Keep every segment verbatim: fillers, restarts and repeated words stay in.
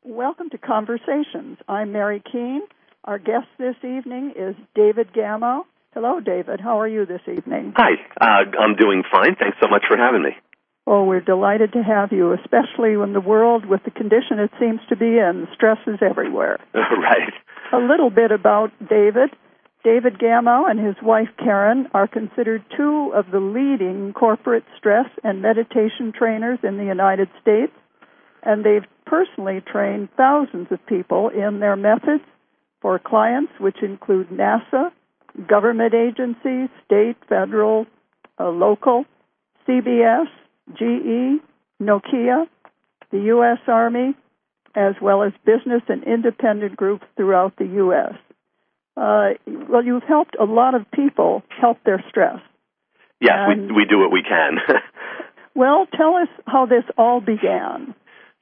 Welcome to Conversations. I'm Mary Keene. Our guest this evening is David Gamo. Hello, David. How are you this evening? Hi. Uh, I'm doing fine. Thanks so much for having me. Oh, we're delighted to have you, especially when the world, with the condition it seems to be in, stress is everywhere. Right. A little bit about David. David Gamo and his wife Karen are considered two of the leading corporate stress and meditation trainers in the United States, and they've personally trained thousands of people in their methods for clients, which include NASA, government agencies, state, federal, uh, local, C B S, G E, Nokia, the U S Army, as well as business and independent groups throughout the U S Uh, well, you've helped a lot of people help their stress. Yes, and, we we do what we can. Well, tell us how this all began.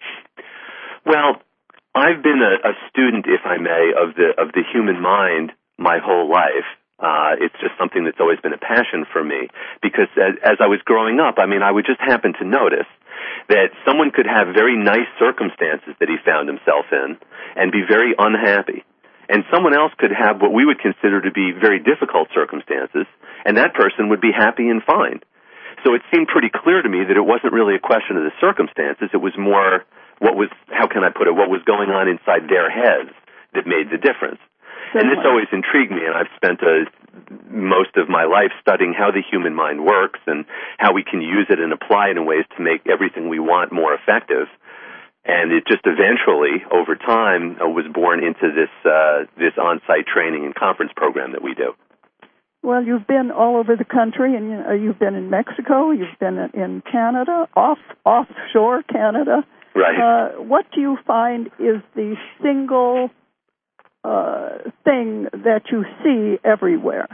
Well, I've been a, a student, if I may, of the of the human mind my whole life. Uh, it's just something that's always been a passion for me because as, as I was growing up, I mean, I would just happen to notice that someone could have very nice circumstances that he found himself in and be very unhappy. And someone else could have what we would consider to be very difficult circumstances, and that person would be happy and fine. So it seemed pretty clear to me that it wasn't really a question of the circumstances. It was more what was, how can I put it, what was going on inside their heads that made the difference. And this always intrigued me, and I've spent a, most of my life studying how the human mind works and how we can use it and apply it in ways to make everything we want more effective. And it just eventually, over time, uh, was born into this uh, this on-site training and conference program that we do. Well, you've been all over the country, and uh, you've been in Mexico, you've been in Canada, off offshore Canada. Right. Uh, what do you find is the single uh, thing that you see everywhere?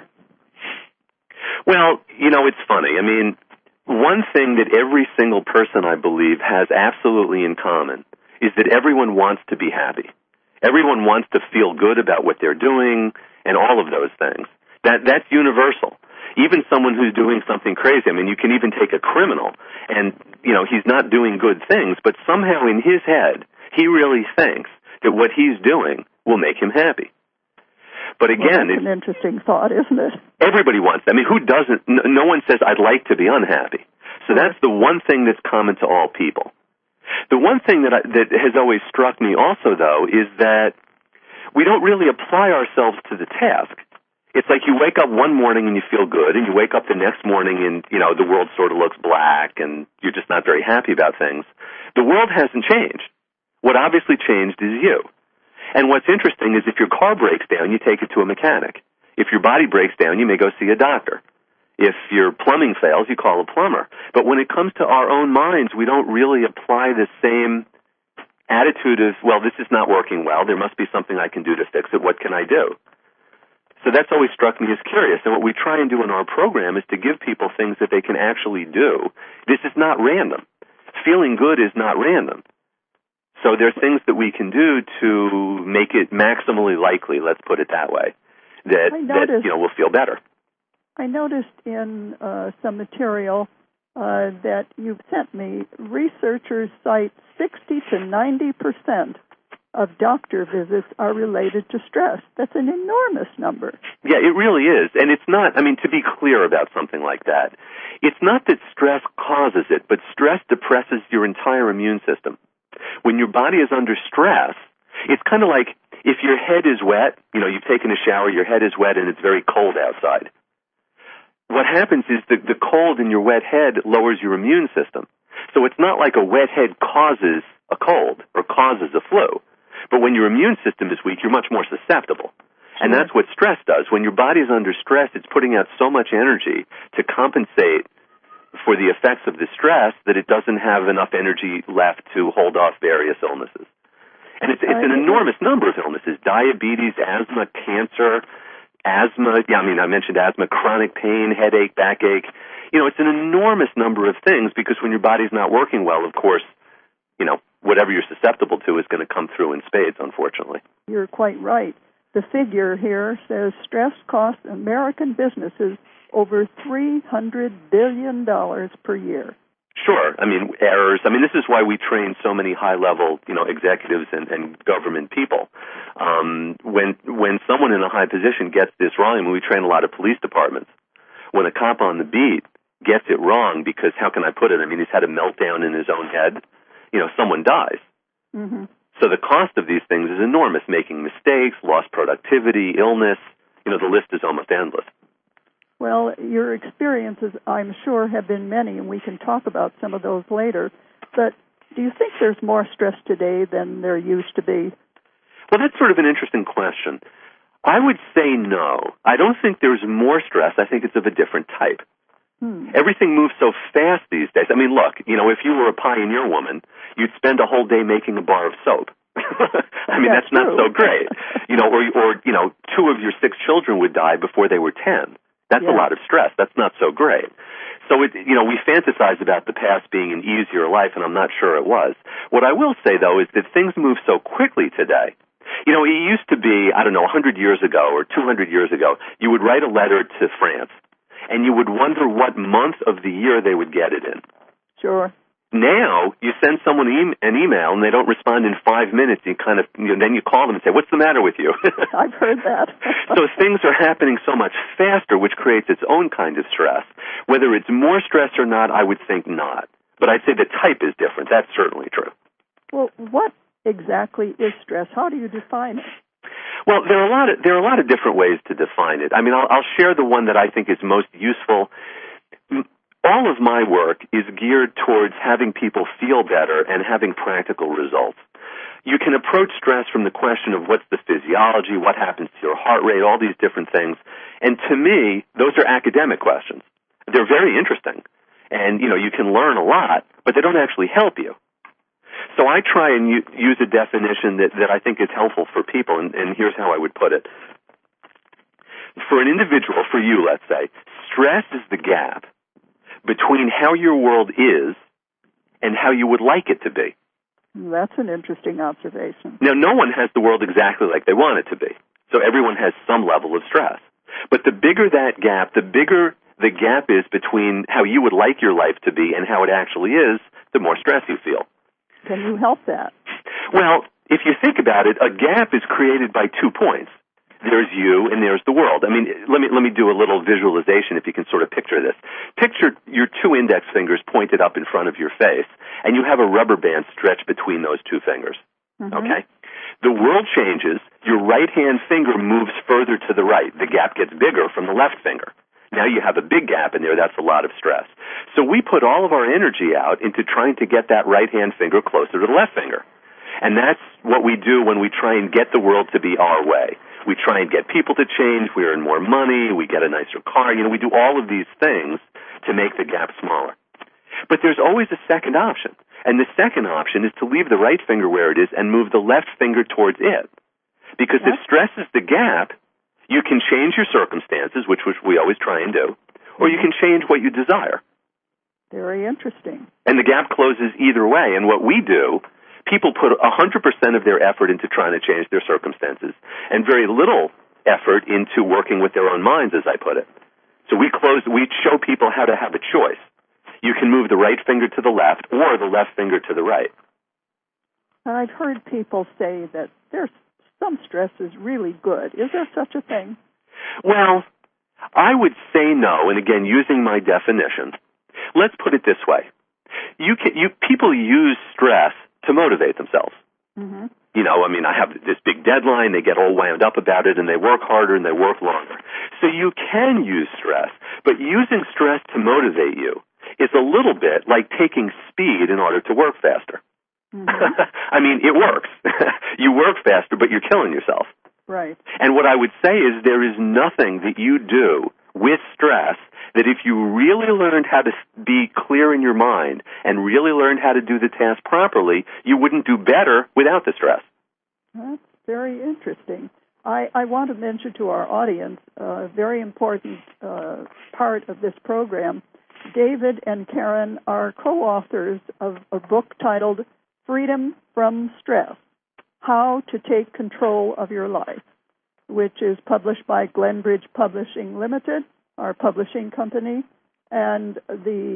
Well, you know, it's funny. I mean, one thing that every single person, I believe, has absolutely in common is that everyone wants to be happy. Everyone wants to feel good about what they're doing and all of those things. That That's universal. Even someone who's doing something crazy. I mean, you can even take a criminal and, you know, he's not doing good things, but somehow in his head, he really thinks that what he's doing will make him happy. But again, well, that's an interesting thought, isn't it? Everybody wants that. I mean, who doesn't? No one says, I'd like to be unhappy. So that's the one thing that's common to all people. The one thing that I, that has always struck me also, though, is that we don't really apply ourselves to the task. It's like you wake up one morning and you feel good, and you wake up the next morning and, you know, the world sort of looks black and you're just not very happy about things. The world hasn't changed. What obviously changed is you. And what's interesting is if your car breaks down, you take it to a mechanic. If your body breaks down, you may go see a doctor. If your plumbing fails, you call a plumber. But when it comes to our own minds, we don't really apply the same attitude of, well, this is not working well. There must be something I can do to fix it. What can I do? So that's always struck me as curious. And what we try and do in our program is to give people things that they can actually do. This is not random. Feeling good is not random. So there are things that we can do to make it maximally likely, let's put it that way, that, noticed, that you know, we'll feel better. I noticed in uh, some material uh, that you've sent me, researchers cite sixty to ninety percent of doctor visits are related to stress. That's an enormous number. Yeah, it really is. And it's not, I mean, to be clear about something like that, it's not that stress causes it, but stress depresses your entire immune system. When your body is under stress, it's kind of like if your head is wet, you know, you've taken a shower, your head is wet, and it's very cold outside. What happens is the, the cold in your wet head lowers your immune system. So it's not like a wet head causes a cold or causes a flu. But when your immune system is weak, you're much more susceptible. And that's what stress does. When your body is under stress, it's putting out so much energy to compensate for the effects of the stress that it doesn't have enough energy left to hold off various illnesses. And it's, it's an enormous number of illnesses: diabetes, asthma, cancer, asthma. Yeah, I mean, I mentioned asthma, chronic pain, headache, backache. You know, it's an enormous number of things because when your body's not working well, of course, you know, whatever you're susceptible to is going to come through in spades, unfortunately. You're quite right. The figure here says stress costs American businesses over three hundred billion dollars per year. Sure. I mean, errors. I mean, this is why we train so many high-level, you know, executives and, and government people. Um, when when someone in a high position gets this wrong, I mean, we train a lot of police departments. When a cop on the beat gets it wrong because, how can I put it? I mean, he's had a meltdown in his own head. You know, someone dies. Mm-hmm. So the cost of these things is enormous, making mistakes, lost productivity, illness. You know, the list is almost endless. Well, your experiences, I'm sure, have been many, and we can talk about some of those later. But do you think there's more stress today than there used to be? Well, that's sort of an interesting question. I would say no. I don't think there's more stress. I think it's of a different type. Hmm. Everything moves so fast these days. I mean, look, you know, if you were a pioneer woman, you'd spend a whole day making a bar of soap. I mean, that's, that's not so great. You know, or, or, you know, two of your six children would die before they were ten. That's yeah. a lot of stress. That's not so great. So, it, you know, we fantasize about the past being an easier life, and I'm not sure it was. What I will say, though, is that things move so quickly today. You know, it used to be, I don't know, one hundred years ago or two hundred years ago, you would write a letter to France, and you would wonder what month of the year they would get it in. Sure. Now, you send someone an email, and they don't respond in five minutes. You kind of, you know, then you call them and say, what's the matter with you? I've heard that. So things are happening so much faster, which creates its own kind of stress. Whether it's more stress or not, I would think not. But I'd say the type is different. That's certainly true. Well, what exactly is stress? How do you define it? Well, there are a lot of, there are a lot of different ways to define it. I mean, I'll, I'll share the one that I think is most useful. All of my work is geared towards having people feel better and having practical results. You can approach stress from the question of what's the physiology, what happens to your heart rate, all these different things. And to me, those are academic questions. They're very interesting. And, you know, you can learn a lot, but they don't actually help you. So I try and u- use a definition that, that I think is helpful for people, and, and here's how I would put it. For an individual, for you, let's say, stress is the gap between how your world is and how you would like it to be. That's an interesting observation. Now, no one has the world exactly like they want it to be, so everyone has some level of stress. But the bigger that gap, the bigger the gap is between how you would like your life to be and how it actually is, the more stress you feel. Can you help that? Well, if you think about it, a gap is created by two points. There's you and there's the world. I mean, let me let me do a little visualization if you can sort of picture this. Picture your two index fingers pointed up in front of your face, and you have a rubber band stretched between those two fingers. Mm-hmm. Okay? The world changes. Your right-hand finger moves further to the right. The gap gets bigger from the left finger. Now you have a big gap in there. That's a lot of stress. So we put all of our energy out into trying to get that right-hand finger closer to the left finger. And that's what we do when we try and get the world to be our way. We try and get people to change. We earn more money. We get a nicer car. You know, we do all of these things to make the gap smaller. But there's always a second option. And the second option is to leave the right finger where it is and move the left finger towards it. Because if stress is the gap, you can change your circumstances, which, which we always try and do, or you can change what you desire. Very interesting. And the gap closes either way. And what we do, people put one hundred percent of their effort into trying to change their circumstances and very little effort into working with their own minds, as I put it. So we close, we show people how to have a choice. You can move the right finger to the left or the left finger to the right. I've heard people say that there's some stress is really good. Is there such a thing? Well, I would say no, and again, using my definition. Let's put it this way. You can, you, people use stress to motivate themselves. Mm-hmm. You know, I mean, I have this big deadline, they get all wound up about it, and they work harder and they work longer. So you can use stress, but using stress to motivate you is a little bit like taking speed in order to work faster. Mm-hmm. I mean, it works. You work faster, but you're killing yourself. Right. And what I would say is there is nothing that you do with stress that if you really learned how to be clear in your mind and really learned how to do the task properly, you wouldn't do better without the stress. That's very interesting. I, I want to mention to our audience a very important uh, part of this program. David and Karen are co-authors of a book titled Freedom from Stress, How to Take Control of Your Life, which is published by Glenbridge Publishing Limited, our publishing company, and the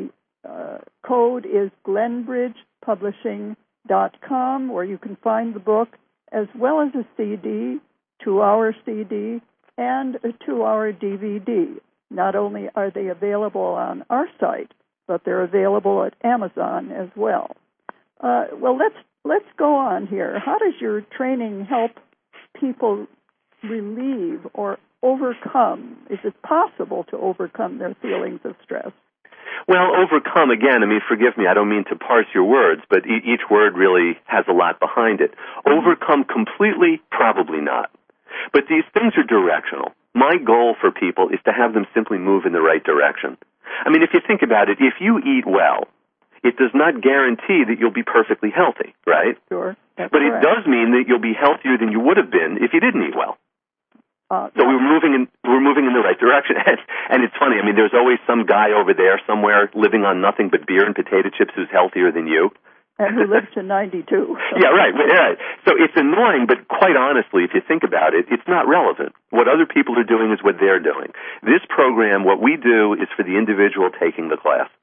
uh, code is glenbridge publishing dot com, where you can find the book as well as a C D, two-hour C D, and a two-hour D V D. Not only are they available on our site, but they're available at Amazon as well. Uh, well, let's let's go on here. How does your training help people relieve or overcome? Is it possible to overcome their feelings of stress? Well, overcome, again, I mean, forgive me, I don't mean to parse your words, but e- each word really has a lot behind it. Overcome completely? Probably not. But these things are directional. My goal for people is to have them simply move in the right direction. I mean, if you think about it, if you eat well, it does not guarantee that you'll be perfectly healthy, right? Sure. That's but correct. It does mean that you'll be healthier than you would have been if you didn't eat well. Uh, so we're moving in we're moving in the right direction. And it's funny, I mean, there's always some guy over there somewhere living on nothing but beer and potato chips who's healthier than you. And who lives to ninety-two. So. Yeah, right, right. So it's annoying, but quite honestly, if you think about it, it's not relevant. What other people are doing is what they're doing. This program, what we do is for the individual taking the class.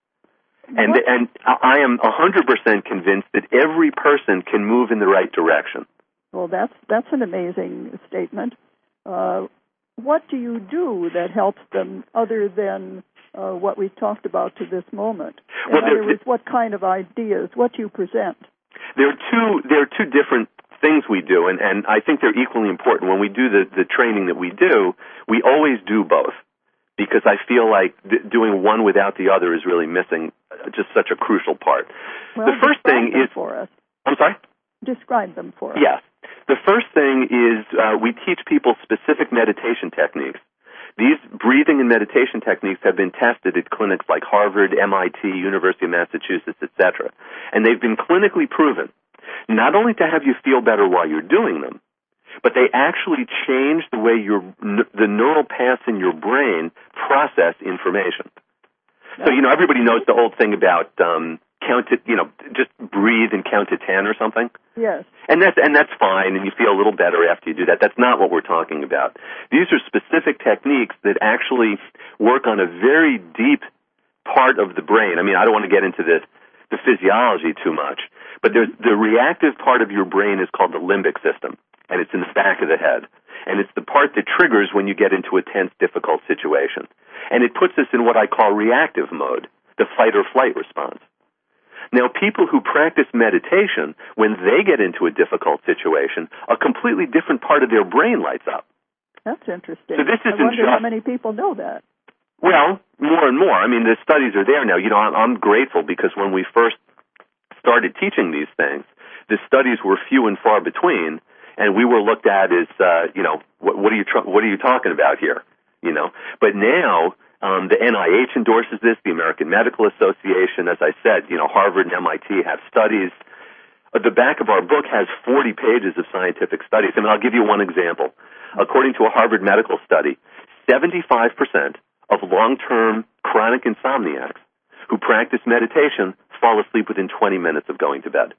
And what? and I am one hundred percent convinced that every person can move in the right direction. Well, that's that's an amazing statement. Uh, what do you do that helps them other than uh, what we've talked about to this moment? In well, other words, what kind of ideas, what do you present? There are two, there are two different things we do, and, and I think they're equally important. When we do the, the training that we do, we always do both, because I feel like th- doing one without the other is really missing just such a crucial part. Well, the first thing is... for us. I'm sorry? Describe them for us. Yes. The first thing is uh, we teach people specific meditation techniques. These breathing and meditation techniques have been tested at clinics like Harvard, M I T, University of Massachusetts, et cetera. And they've been clinically proven not only to have you feel better while you're doing them, but they actually change the way your the neural paths in your brain process information. So, you know, everybody knows the old thing about um, count to, you know, just breathe and count to ten or something. Yes. And that's, and that's fine, and you feel a little better after you do that. That's not what we're talking about. These are specific techniques that actually work on a very deep part of the brain. I mean, I don't want to get into the, the physiology too much, but there's, the reactive part of your brain is called the limbic system, and it's in the back of the head. And it's the part that triggers when you get into a tense, difficult situation. And it puts us in what I call reactive mode, the fight or flight response. Now, people who practice meditation, when they get into a difficult situation, a completely different part of their brain lights up. That's interesting. So this isn't I wonder just, how many people know that. Well, more and more. I mean, the studies are there now. You know, I'm, I'm grateful because when we first started teaching these things, the studies were few and far between, and we were looked at as, uh, you know, what, what are you tr- what are you talking about here? You know, but now. Um, the N I H endorses this, the American Medical Association. As I said, you know, Harvard and M I T have studies. Uh, the back of our book has forty pages of scientific studies. I mean, I'll give you one example. According to a Harvard medical study, seventy-five percent of long-term chronic insomniacs who practice meditation fall asleep within twenty minutes of going to bed.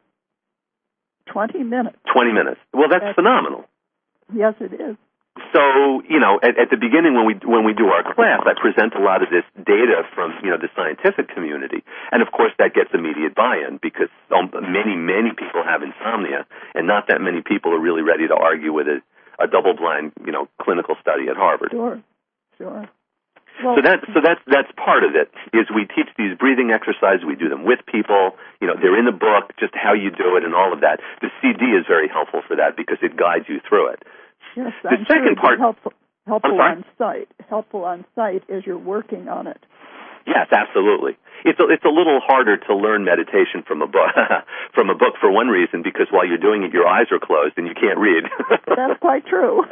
twenty minutes? twenty minutes. Well, that's, that's phenomenal. Yes, it is. So, you know, at, at the beginning when we when we do our class, I present a lot of this data from, you know, the scientific community. And, of course, that gets immediate buy-in because um, many, many people have insomnia, and not that many people are really ready to argue with a, a double-blind, you know, clinical study at Harvard. Sure, sure. Well, so that so that's that's part of it. Is we teach these breathing exercises. We do them with people. You know, they're in the book, just how you do it and all of that. The C D is very helpful for that because it guides you through it. Yes, the I'm second sure part, helpful, helpful on site, helpful on site as you're working on it. Yes, absolutely. It's a, it's a little harder to learn meditation from a book, from a book for one reason, because while you're doing it, your eyes are closed and you can't read. That's quite true.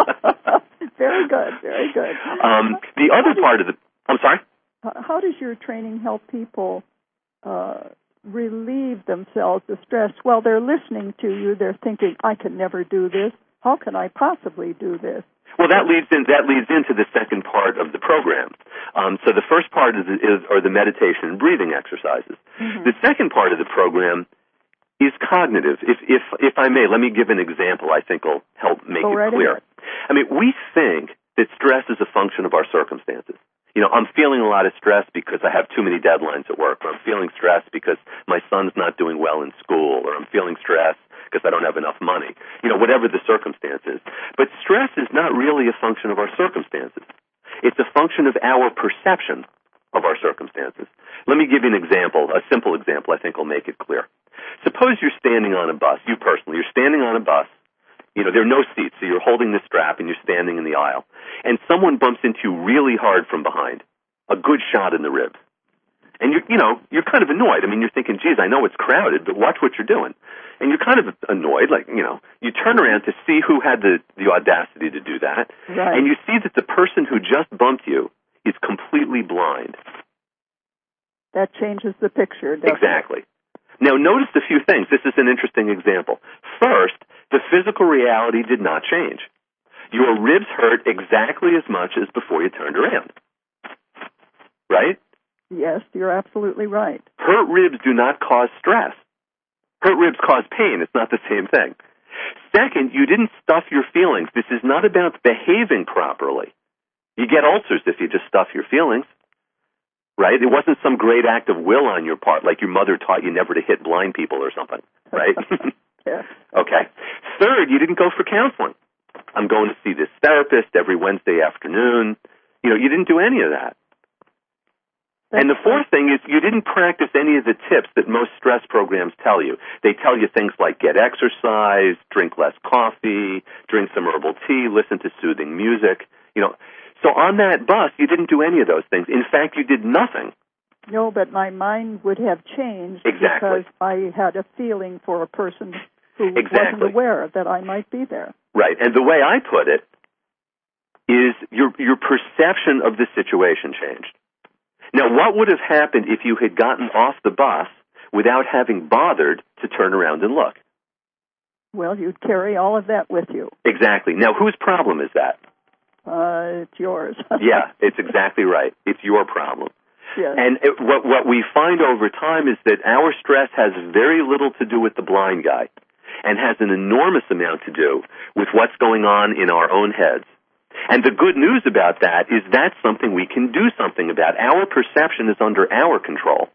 Very good, very good. Um, the other part of the, I'm sorry? How does your training help people uh, relieve themselves of stress? Well, they're listening to you. They're thinking, I can never do this. How can I possibly do this? Well, that leads in, that leads into the second part of the program. Um, so the first part is, is are the meditation and breathing exercises. Mm-hmm. The second part of the program is cognitive. If if if I may, let me give an example. I think will help make Go it right clear. ahead. I mean, we think that stress is a function of our circumstances. You know, I'm feeling a lot of stress because I have too many deadlines at work, or I'm feeling stressed because my son's not doing well in school, or I'm feeling stressed because I don't have enough money. You know, whatever the circumstance is. But stress is not really a function of our circumstances. It's a function of our perception of our circumstances. Let me give you an example, a simple example I think will make it clear. Suppose you're standing on a bus, you personally, you're standing on a bus. You know, there are no seats, so you're holding the strap and you're standing in the aisle. And someone bumps into you really hard from behind, a good shot in the ribs. And you're, you know, you're kind of annoyed. I mean, you're thinking, geez, I know it's crowded, but watch what you're doing. And you're kind of annoyed, like, you know, you turn around to see who had the, the audacity to do that. Right. And you see that the person who just bumped you is completely blind. That changes the picture, doesn't Exactly. Now, notice a few things. This is an interesting example. First, the physical reality did not change. Your ribs hurt exactly as much as before you turned around. Right? Yes, you're absolutely right. Hurt ribs do not cause stress. Hurt ribs cause pain. It's not the same thing. Second, you didn't stuff your feelings. This is not about behaving properly. You get ulcers if you just stuff your feelings. Right? It wasn't some great act of will on your part, like your mother taught you never to hit blind people or something. Right? Yes. Okay. Third, you didn't go for counseling. I'm going to see this therapist every Wednesday afternoon. You know, you didn't do any of that. That's and the fourth thing is you didn't practice any of the tips that most stress programs tell you. They tell you things like get exercise, drink less coffee, drink some herbal tea, listen to soothing music. You know, so on that bus, you didn't do any of those things. In fact, you did nothing. No, but my mind would have changed Exactly. because I had a feeling for a person who Exactly. wasn't aware that I might be there. Right. And the way I put it is your your perception of the situation changed. Now, what would have happened if you had gotten off the bus without having bothered to turn around and look? Well, you'd carry all of that with you. Exactly. Now, whose problem is that? Uh, it's yours. Yeah, it's exactly right. It's your problem. Yes. And it, what, what we find over time is that our stress has very little to do with the blind guy and has an enormous amount to do with what's going on in our own heads. And the good news about that is that's something we can do something about. Our perception is under our control.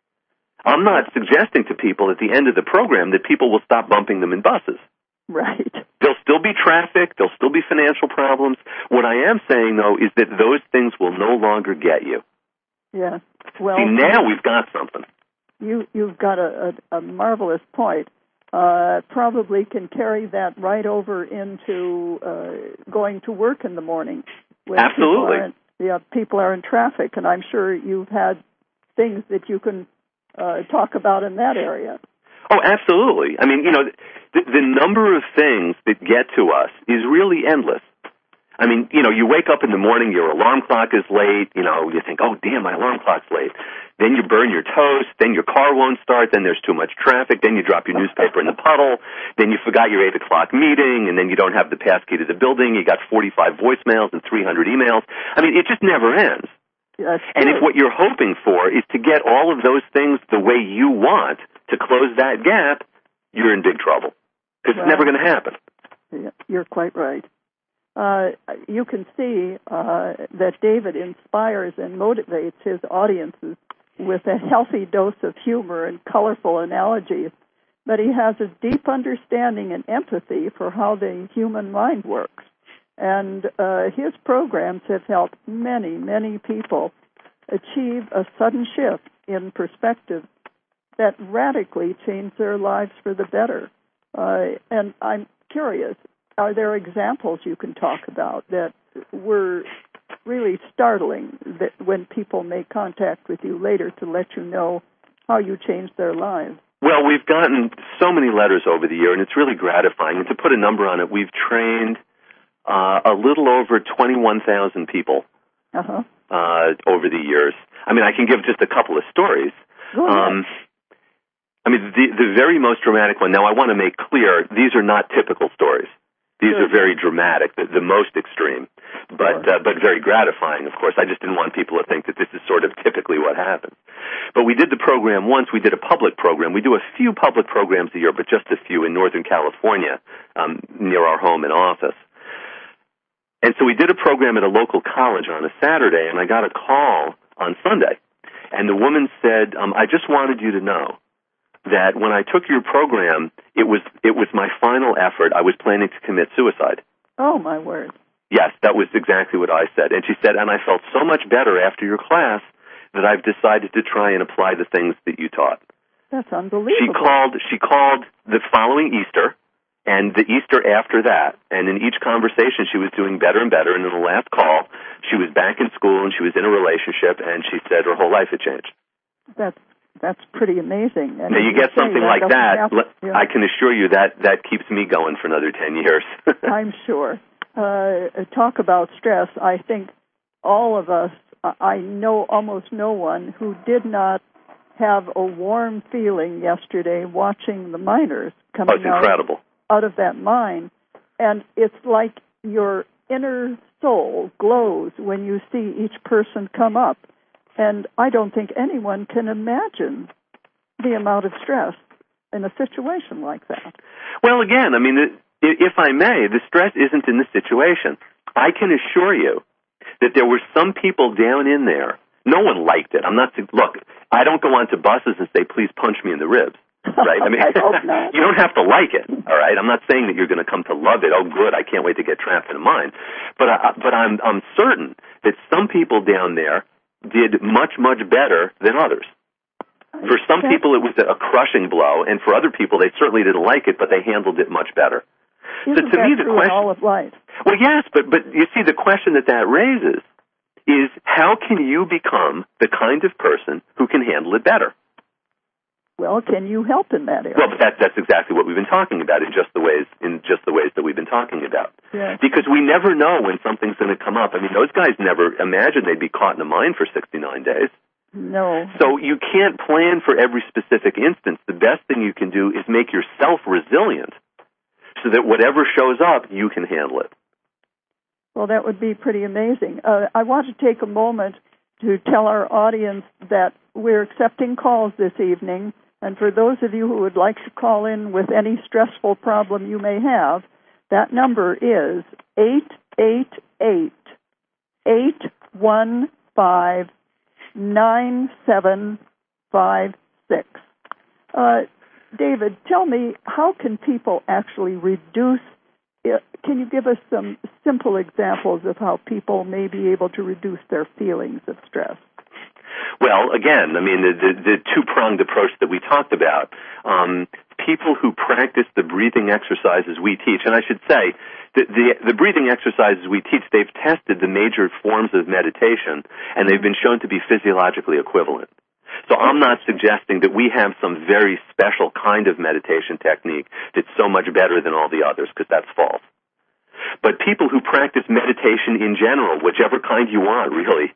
I'm not suggesting to people at the end of the program that people will stop bumping them in buses. Right. There'll still be traffic. There'll still be financial problems. What I am saying, though, is that those things will no longer get you. Yeah. Well, See, now we've got something. You, you've got a, a, a marvelous point. Uh, probably can carry that right over into uh, going to work in the morning. When Absolutely. People are in, yeah, people are in traffic, and I'm sure you've had things that you can uh, talk about in that area. Oh, absolutely. I mean, you know, the, the number of things that get to us is really endless. I mean, you know, you wake up in the morning, your alarm clock is late, you know, you think, oh, damn, my alarm clock's late. Then you burn your toast, then your car won't start, then there's too much traffic, then you drop your newspaper in the puddle, then you forgot your eight o'clock meeting, and then you don't have the pass key to the building, you got forty-five voicemails and three hundred emails. I mean, it just never ends. That's and true. if what you're hoping for is to get all of those things the way you want to close that gap, you're in big trouble. Because it's never going to happen. Yeah, you're quite right. Uh, you can see uh, that David inspires and motivates his audiences with a healthy dose of humor and colorful analogies, but he has a deep understanding and empathy for how the human mind works. And uh, his programs have helped many, many people achieve a sudden shift in perspective that radically changed their lives for the better. Uh, and I'm curious, are there examples you can talk about that were really startling that when people make contact with you later to let you know how you changed their lives? Well, we've gotten so many letters over the year, and it's really gratifying. And to put a number on it, we've trained uh, a little over twenty-one thousand people uh-huh. uh, over the years. I mean, I can give just a couple of stories. Go ahead. Um, I mean, the, the very most dramatic one, now I want to make clear, these are not typical stories. These sure. are very dramatic, the, the most extreme, but sure. uh, but very gratifying, of course. I just didn't want people to think that this is sort of typically what happens. But we did the program once. We did a public program. We do a few public programs a year, but just a few in Northern California, um, near our home and office. And so we did a program at a local college on a Saturday, and I got a call on Sunday. And the woman said, um, I just wanted you to know that when I took your program, it was it was my final effort. I was planning to commit suicide. Oh, my word. Yes, that was exactly what I said. And she said, and I felt so much better after your class that I've decided to try and apply the things that you taught. That's unbelievable. She called, she called the following Easter and the Easter after that. And in each conversation, she was doing better and better. And in the last call, she was back in school and she was in a relationship, and she said her whole life had changed. That's That's pretty amazing. And now, you get something that like that, happen, yeah. I can assure you that that keeps me going for another ten years. I'm sure. Uh, talk about stress. I think all of us, I know almost no one who did not have a warm feeling yesterday watching the miners coming oh, it's incredible. out, out of that mine. And it's like your inner soul glows when you see each person come up. And I don't think anyone can imagine the amount of stress in a situation like that. Well, again, I mean, if I may, the stress isn't in the situation. I can assure you that there were some people down in there. No one liked it. I'm not, look, I don't go onto buses and say, please punch me in the ribs. Right? I mean, I hope not. You don't have to like it, all right? I'm not saying that you're going to come to love it. Oh, good, I can't wait to get trapped in a mine. But, I, but I'm, I'm certain that some people down there did much, much better than others. For some people, it was a crushing blow, and for other people, they certainly didn't like it, but they handled it much better. Isn't so to that me, the true question, in all of life? Well, yes, but but you see, the question that that raises is how can you become the kind of person who can handle it better? Well, can you help in that area? Well, but that, that's exactly what we've been talking about in just the ways in just the ways that we've been talking about. Yes. Because we never know when something's going to come up. I mean, those guys never imagined they'd be caught in a mine for sixty-nine days. No. So you can't plan for every specific instance. The best thing you can do is make yourself resilient so that whatever shows up, you can handle it. Well, that would be pretty amazing. Uh, I want to take a moment to tell our audience that we're accepting calls this evening. And for those of you who would like to call in with any stressful problem you may have, that number is eight eight eight, eight one five, nine seven five six. Uh, David, tell me, how can people actually reduce, uh, can you give us some simple examples of how people may be able to reduce their feelings of stress? Well, again, I mean, the, the, the two-pronged approach that we talked about, um, people who practice the breathing exercises we teach, and I should say, the, the, the breathing exercises we teach, they've tested the major forms of meditation, and they've been shown to be physiologically equivalent. So I'm not suggesting that we have some very special kind of meditation technique that's so much better than all the others, because that's false. But people who practice meditation in general, whichever kind you want, really,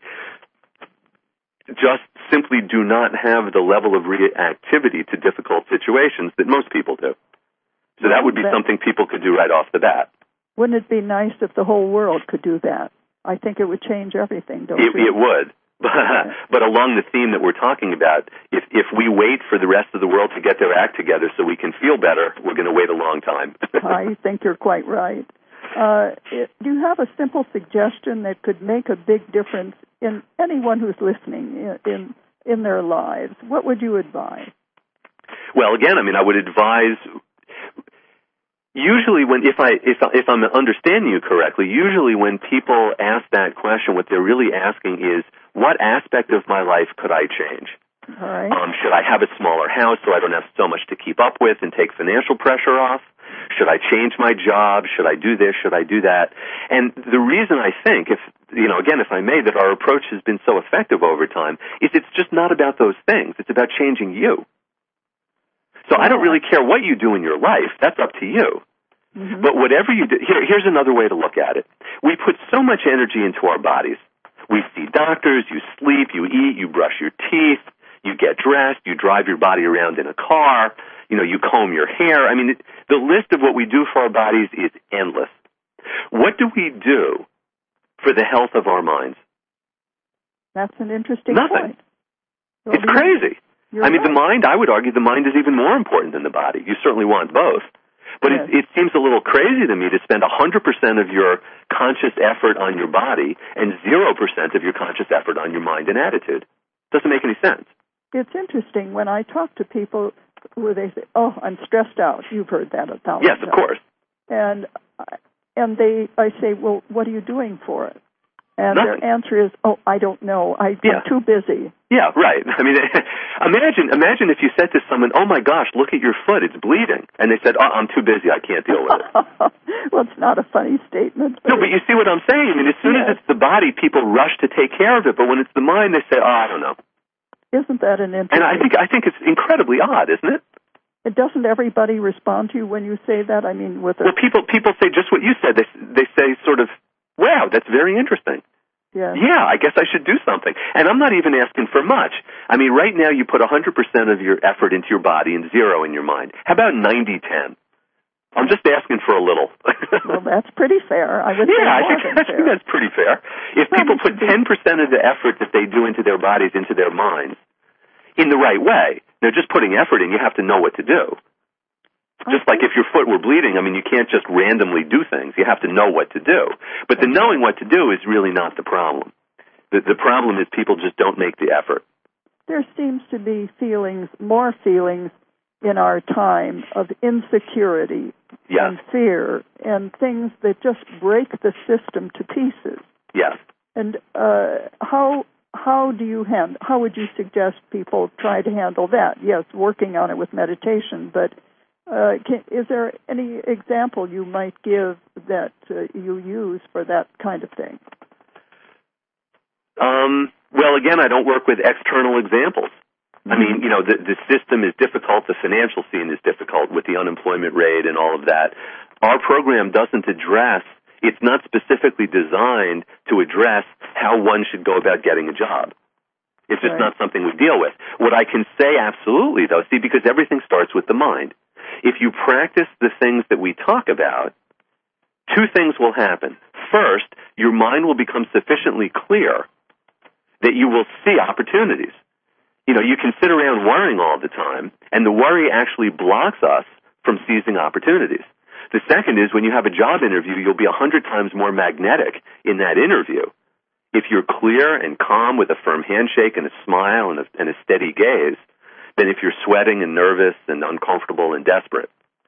just simply do not have the level of reactivity to difficult situations that most people do. So that would be something people could do right off the bat. Wouldn't it be nice if the whole world could do that? I think it would change everything, don't it, you? It would. But along the theme that we're talking about, if, if we wait for the rest of the world to get their act together so we can feel better, we're going to wait a long time. I think you're quite right. Uh, it, do you have a simple suggestion that could make a big difference in anyone who's listening in, in in their lives? What would you advise? Well, again, I mean, I would advise. Usually, when if I if if I'm understanding you correctly, usually when people ask that question, what they're really asking is, what aspect of my life could I change? All right. Um, should I have a smaller house so I don't have so much to keep up with and take financial pressure off? Should I change my job? Should I do this? Should I do that? And the reason I think, if you know, again, if I may, that our approach has been so effective over time, is it's just not about those things. It's about changing you. So I don't really care what you do in your life. That's up to you. Mm-hmm. But whatever you do, here, here's another way to look at it. We put so much energy into our bodies. We see doctors, you sleep, you eat, you brush your teeth, you get dressed, you drive your body around in a car, you know, you comb your hair. I mean, it, the list of what we do for our bodies is endless. What do we do for the health of our minds? That's an interesting Nothing. point. Well, it's crazy. I mean, right. the mind, I would argue the mind is even more important than the body. You certainly want both. But yes. it, it seems a little crazy to me to spend one hundred percent of your conscious effort on your body and zero percent of your conscious effort on your mind and attitude. Doesn't make any sense. It's interesting when I talk to people where they say, "Oh, I'm stressed out." You've heard that a thousand Yes, of times. course. And and they, I say, "Well, what are you doing for it?" And Nothing. their answer is, "Oh, I don't know. I, Yeah. I'm too busy." Yeah, right. I mean, imagine imagine if you said to someone, "Oh my gosh, look at your foot; it's bleeding," and they said, "Oh, I'm too busy. I can't deal with it." Well, it's not a funny statement. But no, but you see what I'm saying? I mean, as soon yes. as it's the body, people rush to take care of it, but when it's the mind, they say, "Oh, I don't know." Isn't that an interesting? And I think I think it's incredibly odd, isn't it? It doesn't everybody respond to you when you say that? I mean, with a Well, people people say just what you said. They they say sort of, "Wow, that's very interesting." yeah. Yeah, I guess I should do something. And I'm not even asking for much. I mean, right now you put one hundred percent of your effort into your body and zero in your mind. How about ninety ten? I'm just asking for a little. Well, that's pretty fair. I would yeah, say I more think, than I fair. think that's pretty fair. If Well, people it put should be- ten percent of the effort that they do into their bodies into their minds in the right way, they're just putting effort in. You have to know what to do. Just like if your foot were bleeding, I mean, you can't just randomly do things. You have to know what to do. But the knowing what to do is really not the problem. The, the problem is people just don't make the effort. There seems to be feelings, more feelings in our time of insecurity Yes. and fear and things that just break the system to pieces. Yes. And uh, how how do you hand, how would you suggest people try to handle that? Yes, working on it with meditation, but uh, can, is there any example you might give that uh, you use for that kind of thing? Um, well, again, I don't work with external examples. I mean, you know, the, the system is difficult. The financial scene is difficult with the unemployment rate and all of that. Our program doesn't address, it's not specifically designed to address how one should go about getting a job. It's just Right. not something we deal with. What I can say absolutely, though, see, because everything starts with the mind. If you practice the things that we talk about, two things will happen. First, your mind will become sufficiently clear that you will see opportunities. You know, you can sit around worrying all the time, and the worry actually blocks us from seizing opportunities. The second is when you have a job interview, you'll be a hundred times more magnetic in that interview if you're clear and calm with a firm handshake and a smile and a, and a steady gaze than if you're sweating and nervous and uncomfortable and desperate.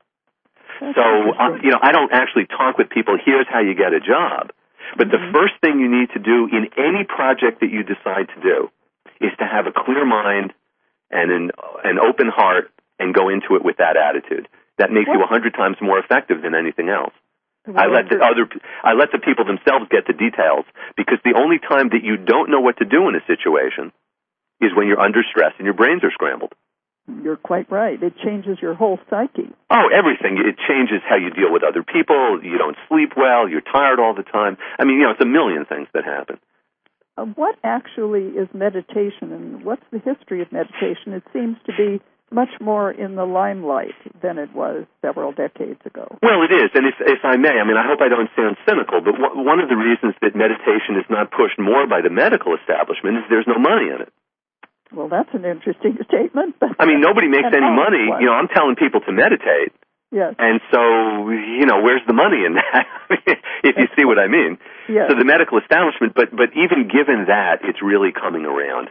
That's So, uh, interesting. you know, I don't actually talk with people, here's how you get a job. But the Mhm. first thing you need to do in any project that you decide to do is to have a clear mind and an, an open heart and go into it with that attitude. That makes you a What? hundred times more effective than anything else. Well, I let the other, I let the people themselves get the details, because the only time that you don't know what to do in a situation is when you're under stress and your brains are scrambled. You're quite right. It changes your whole psyche. Oh, everything. It changes how you deal with other people. You don't sleep well. You're tired all the time. I mean, you know, it's a million things that happen. Uh, what actually is meditation, and what's the history of meditation? It seems to be much more in the limelight than it was several decades ago. Well, it is, and if, if I may, I mean, I hope I don't sound cynical, but w- one of the reasons that meditation is not pushed more by the medical establishment is there's no money in it. Well, that's an interesting statement. But I mean, nobody makes and any how money. much? You know, I'm telling people to meditate, Yes. and so, you know, where's the money in that, if you see what I mean? Yes. So the medical establishment, but, but even given that, it's really coming around.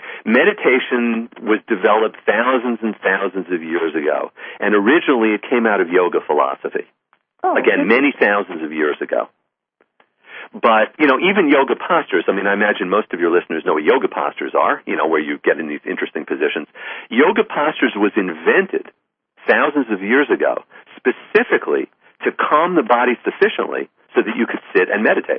Meditation was developed thousands and thousands of years ago, and originally it came out of yoga philosophy. Oh, Again, many thousands of years ago. But, you know, even yoga postures, I mean, I imagine most of your listeners know what yoga postures are, you know, where you get in these interesting positions. Yoga postures was invented thousands of years ago specifically to calm the body sufficiently so that you could sit and meditate.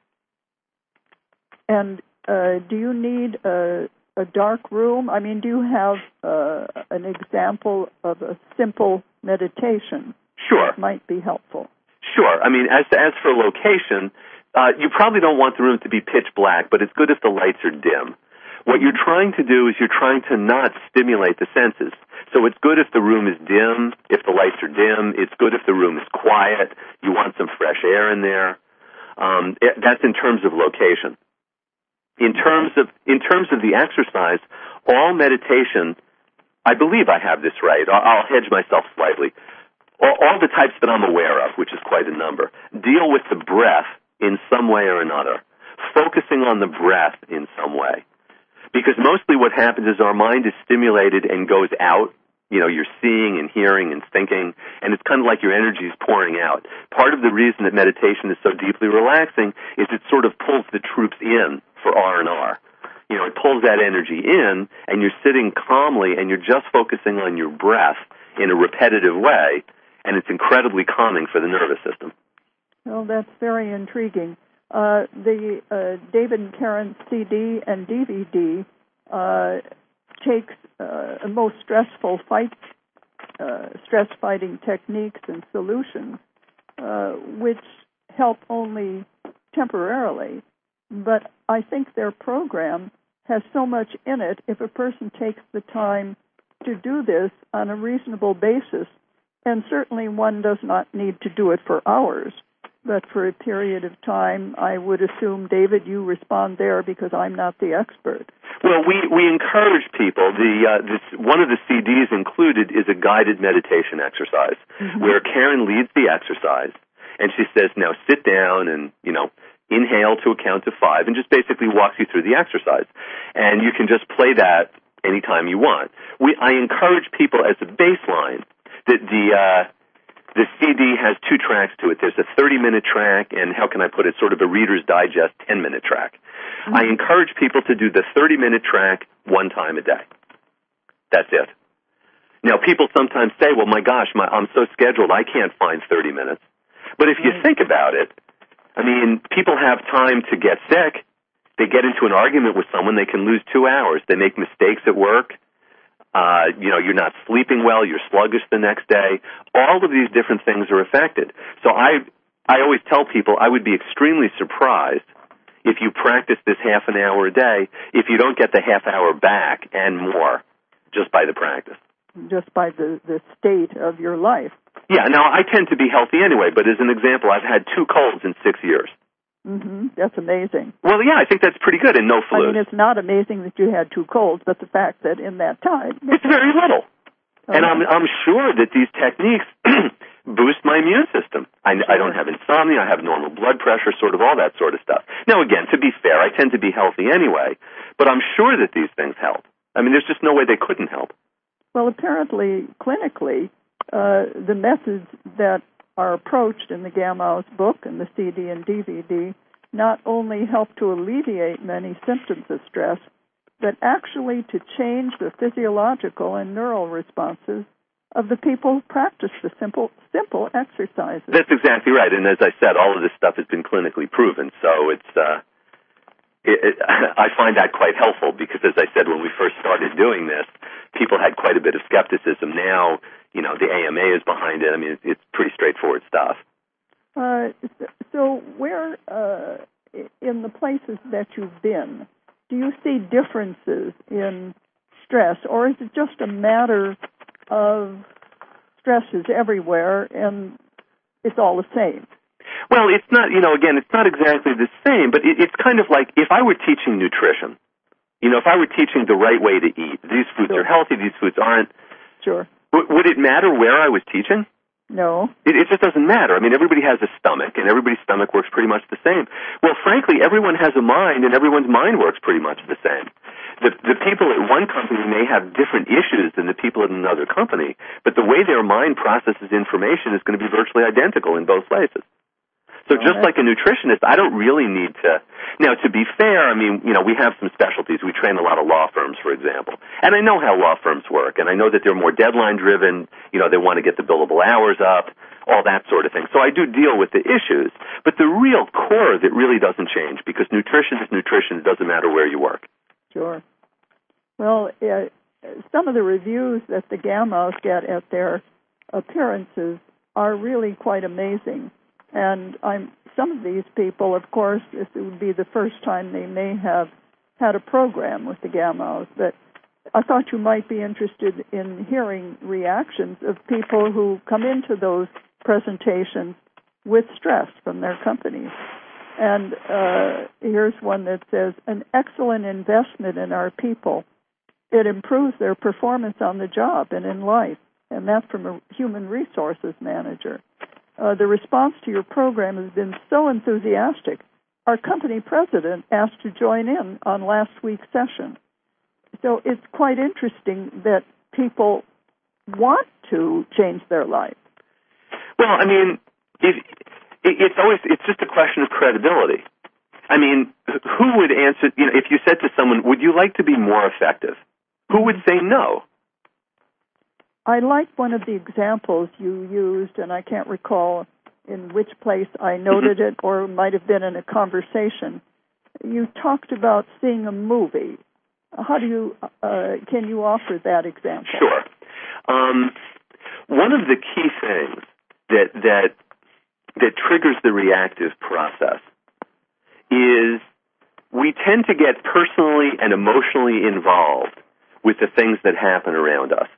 And uh, do you need a, a dark room? I mean, do you have uh, an example of a simple meditation Sure. that might be helpful? Sure. I mean, as as for location, uh, you probably don't want the room to be pitch black, but it's good if the lights are dim. What you're trying to do is you're trying to not stimulate the senses. So it's good if the room is dim, if the lights are dim. It's good if the room is quiet. You want some fresh air in there. Um, it, that's in terms of location. In terms of in terms of the exercise, all meditation, I believe I have this right. I'll, I'll hedge myself slightly. all, all the types that I'm aware of, which is quite a number, deal with the breath in some way or another, focusing on the breath in some way. Because mostly what happens is our mind is stimulated and goes out. You know, you're seeing and hearing and thinking, and it's kind of like your energy is pouring out. Part of the reason that meditation is so deeply relaxing is it sort of pulls the troops in for R and R. You know, it pulls that energy in, and you're sitting calmly, and you're just focusing on your breath in a repetitive way, and it's incredibly calming for the nervous system. Well, that's very intriguing. Uh, the uh, David and Karen C D and D V D uh, takes uh, most stressful fight, uh, stress-fighting techniques and solutions, uh, which help only temporarily. But I think their program has so much in it, if a person takes the time to do this on a reasonable basis, and certainly one does not need to do it for hours, but for a period of time. I would assume, David, you respond there because I'm not the expert. Well, we, we encourage people. The uh, this, one of the C Ds included is a guided meditation exercise, mm-hmm. where Karen leads the exercise, and she says, now sit down and, you know, inhale to a count of five, and just basically walks you through the exercise. And you can just play that anytime you want. We, I encourage people as a baseline that the... Uh, The C D has two tracks to it. There's a thirty-minute track, and how can I put it, sort of a Reader's Digest ten-minute track. Mm-hmm. I encourage people to do the thirty-minute track one time a day. That's it. Now, people sometimes say, well, my gosh, my, I'm so scheduled, I can't find thirty minutes. But if you think about it, I mean, people have time to get sick. They get into an argument with someone, they can lose two hours. They make mistakes at work. Uh, you know, you're not sleeping well, you're sluggish the next day. All of these different things are affected. So I, I always tell people I would be extremely surprised if you practice this half an hour a day if you don't get the half hour back and more just by the practice. Just by the, the state of your life. Yeah, now I tend to be healthy anyway, but as an example, I've had two colds in six years. Mm-hmm. That's amazing. Well, yeah, I think that's pretty good, and no flu. I mean, it's not amazing that you had two colds, but the fact that in that time... It's very little. Okay. And I'm, I'm sure that these techniques boost my immune system. I, sure. I don't have insomnia, I have normal blood pressure, sort of all that sort of stuff. Now, again, to be fair, I tend to be healthy anyway, but I'm sure that these things help. I mean, there's just no way they couldn't help. Well, apparently, clinically, uh, the methods that are approached in the Gamows book and the C D and D V D not only help to alleviate many symptoms of stress, but actually to change the physiological and neural responses of the people who practice the simple simple exercises. That's exactly right. And as I said, all of this stuff has been clinically proven. So it's uh, it, it, I find that quite helpful because, as I said, when we first started doing this, people had quite a bit of skepticism. Now, you know, the A M A is behind it. I mean, it's pretty straightforward stuff. Uh, so where, uh, in the places that you've been, do you see differences in stress, or is it just a matter of stress is everywhere and it's all the same? Well, it's not, you know, again, it's not exactly the same, but it, it's kind of like if I were teaching nutrition, you know, if I were teaching the right way to eat, these foods sure. are healthy, these foods aren't. Sure. Would it matter where I was teaching? No. It, it just doesn't matter. I mean, everybody has a stomach, and everybody's stomach works pretty much the same. Well, frankly, everyone has a mind, and everyone's mind works pretty much the same. The, the people at one company may have different issues than the people at another company, but the way their mind processes information is going to be virtually identical in both places. So just like a nutritionist, I don't really need to... Now, to be fair, I mean, you know, we have some specialties. We train a lot of law firms, for example. And I know how law firms work, and I know that they're more deadline-driven. You know, they want to get the billable hours up, all that sort of thing. So I do deal with the issues. But the real core of it really doesn't change, because nutrition is nutrition. It doesn't matter where you work. Sure. Well, uh, some of the reviews that the Gamows get at their appearances are really quite amazing. And I'm some of these people, of course, this would be the first time they may have had a program with the Gamows, but I thought you might be interested in hearing reactions of people who come into those presentations with stress from their companies. And uh, here's one that says, an excellent investment in our people. It improves their performance on the job and in life. and that's from a human resources manager. Uh, the response to your program has been so enthusiastic. Our company president asked to join in on last week's session. So it's quite interesting that people want to change their life. Well, I mean, if, it's always it's just a question of credibility. I mean, who would answer, you know, if you said to someone, would you like to be more effective? Who would say no? I like one of the examples you used, and I can't recall in which place I noted mm-hmm. it, or it might have been in a conversation. You talked about seeing a movie. How do you, uh, can you offer that example? Sure. Um, one of the key things that, that, that triggers the reactive process is we tend to get personally and emotionally involved with the things that happen around us.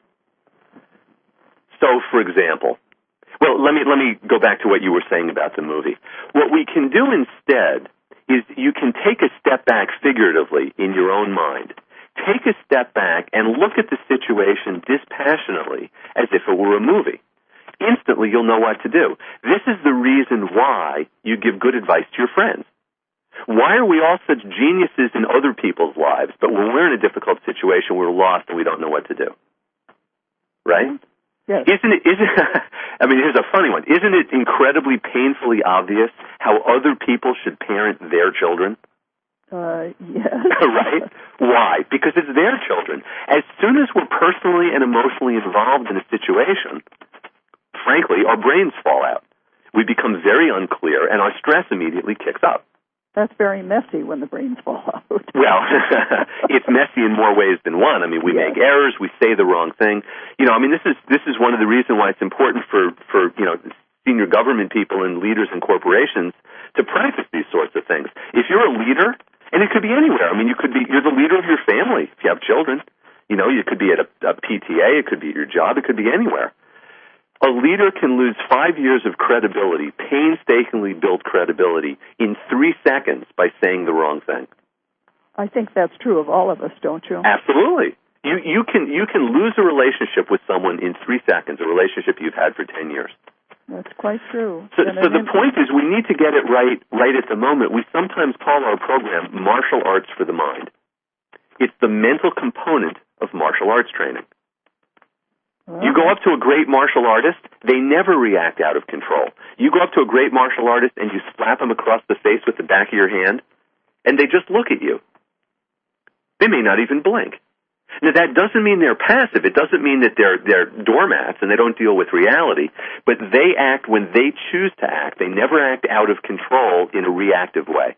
So, for example, well, let me let me go back to what you were saying about the movie. What we can do instead is you can take a step back figuratively in your own mind. Take a step back and look at the situation dispassionately as if it were a movie. Instantly, you'll know what to do. This is the reason why you give good advice to your friends. Why are we all such geniuses in other people's lives, but when we're in a difficult situation, we're lost and we don't know what to do? Right? Yes. Isn't it, isn't, I mean, here's a funny one. Isn't it incredibly painfully obvious how other people should parent their children? Uh, yes. Right? Why? Because it's their children. As soon as we're personally and emotionally involved in a situation, frankly, our brains fall out. We become very unclear, and our stress immediately kicks up. That's very messy when the brains fall out. Well, it's messy in more ways than one. I mean, we yes. make errors, we say the wrong thing. You know, I mean, this is this is one of the reasons why it's important for, for you know, senior government people and leaders in corporations to practice these sorts of things. If you're a leader, and it could be anywhere. I mean, you could be you're the leader of your family if you have children. You know, you could be at a, a P T A, it could be at your job, it could be anywhere. A leader can lose five years of credibility, painstakingly built credibility, in three seconds by saying the wrong thing. I think that's true of all of us, don't you? Absolutely. You you can you can lose a relationship with someone in three seconds, a relationship you've had for ten years. That's quite true. So, so the point is we need to get it right right at the moment. We sometimes call our program Martial Arts for the Mind. It's the mental component of martial arts training. You go up to a great martial artist, they never react out of control. You go up to a great martial artist and you slap them across the face with the back of your hand, and they just look at you. They may not even blink. Now, that doesn't mean they're passive. It doesn't mean that they're, they're doormats and they don't deal with reality, but they act when they choose to act. They never act out of control in a reactive way.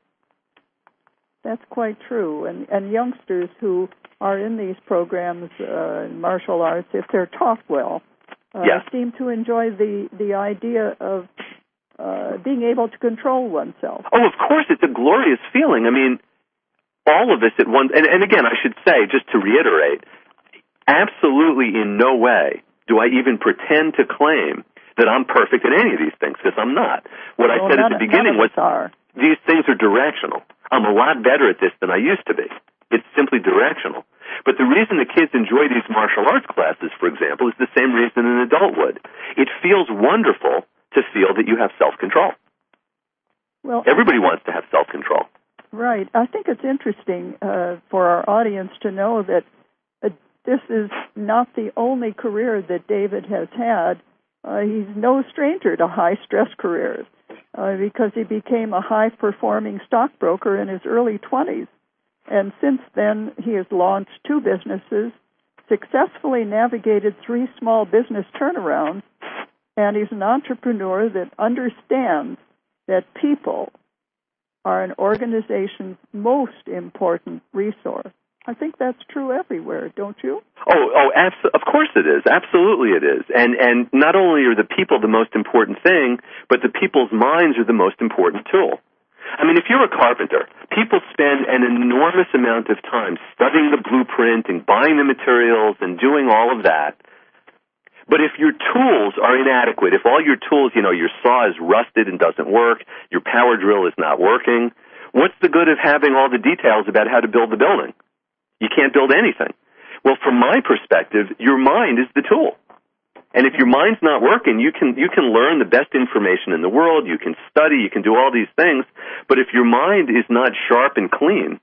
That's quite true. And, and youngsters who are in these programs, uh, in martial arts, if they're taught well, uh, yes. seem to enjoy the, the idea of uh, being able to control oneself. Oh, of course, it's a glorious feeling. I mean, all of us at once, and, and again, I should say, just to reiterate, absolutely in no way do I even pretend to claim that I'm perfect at any of these things, because I'm not. What well, I said none, at the beginning was are. These things are directional. I'm a lot better at this than I used to be. It's simply directional. But the reason the kids enjoy these martial arts classes, for example, is the same reason an adult would. It feels wonderful to feel that you have self-control. Well, everybody wants to have self-control. Right. I think it's interesting uh, for our audience to know that uh, this is not the only career that David has had. Uh, he's no stranger to high-stress careers uh, because he became a high-performing stockbroker in his early twenties. And since then, he has launched two businesses, successfully navigated three small business turnarounds, and he's an entrepreneur that understands that people are an organization's most important resource. I think that's true everywhere, don't you? Oh, oh, abso- of course it is. Absolutely it is. And and not only are the people the most important thing, but the people's minds are the most important tool. I mean, if you're a carpenter, people spend an enormous amount of time studying the blueprint and buying the materials and doing all of that. But if your tools are inadequate, if all your tools, you know, your saw is rusted and doesn't work, your power drill is not working, what's the good of having all the details about how to build the building? You can't build anything. Well, from my perspective, your mind is the tool. And if your mind's not working, you can you can learn the best information in the world, you can study, you can do all these things, but if your mind is not sharp and clean,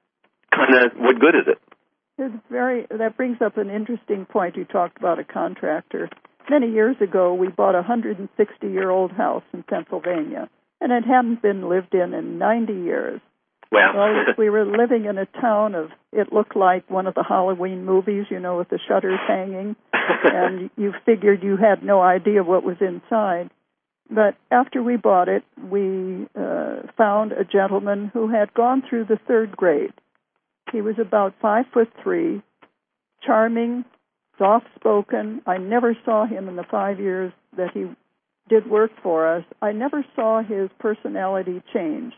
kind of what good is it? It's very, that brings up an interesting point. You talked about a contractor. Many years ago, we bought a one hundred sixty-year-old house in Pennsylvania, and it hadn't been lived in in ninety years. Wow. Well, we were living in a town of, it looked like one of the Halloween movies, you know, with the shutters hanging, and you figured you had no idea what was inside. But after we bought it, we uh, found a gentleman who had gone through the third grade. He was about five foot three, charming, soft-spoken. I never saw him in the five years that he did work for us. I never saw his personality change.